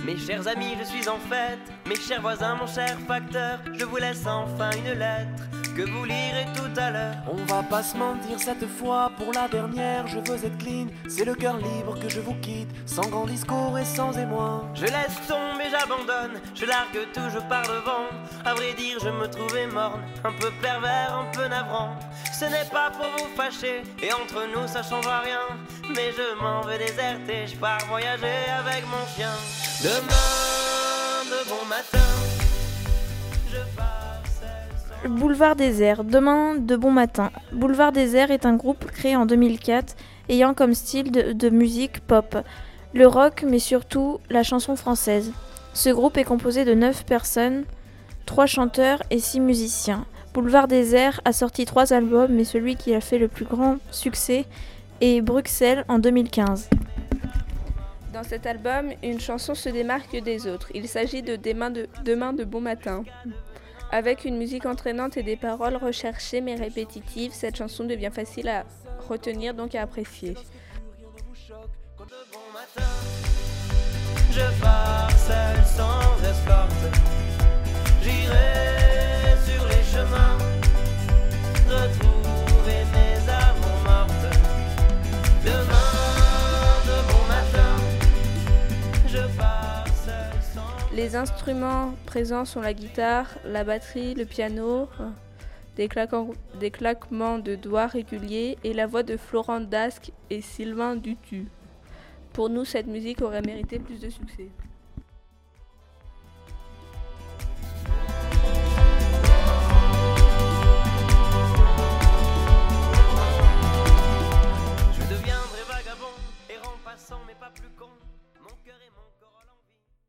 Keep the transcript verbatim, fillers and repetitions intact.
Mes chers amis, je suis en fête. Mes chers voisins, mon cher facteur, je vous laisse enfin une lettre que vous lirez tout à l'heure. On va pas se mentir cette fois, pour la dernière, je veux être clean. C'est le cœur libre que je vous quitte, sans grand discours et sans émoi. Je laisse tomber, j'abandonne, je largue tout, je pars devant. À vrai dire, je me trouvais morne, un peu pervers, un peu navrant. Ce n'est pas pour vous fâcher, et entre nous ça changera rien. Mais je m'en vais déserter, je pars voyager avec mon chien. Demain, de bon matin, je pars seul sans... Boulevard Désert, demain de bon matin. Boulevard Désert est un groupe créé en deux mille quatre ayant comme style de, de musique pop, le rock mais surtout la chanson française. Ce groupe est composé de neuf personnes, trois chanteurs et six musiciens. Boulevard Désert a sorti trois albums mais celui qui a fait le plus grand succès est Bruxelles en deux mille quinze. Dans cet album, une chanson se démarque des autres. Il s'agit de Demain de, Demain de bon matin. Avec une musique entraînante et des paroles recherchées mais répétitives, cette chanson devient facile à retenir, donc à apprécier. Je pars seul sans escorte, j'irai sur les chemins, retrouver mes amours mortes. Demain de bon matin, je pars seul sans... Les instruments présents sont la guitare, la batterie, le piano, des, claquant- des claquements de doigts réguliers et la voix de Florent Dasque et Sylvain Dutu. Pour nous, cette musique aurait mérité plus de succès.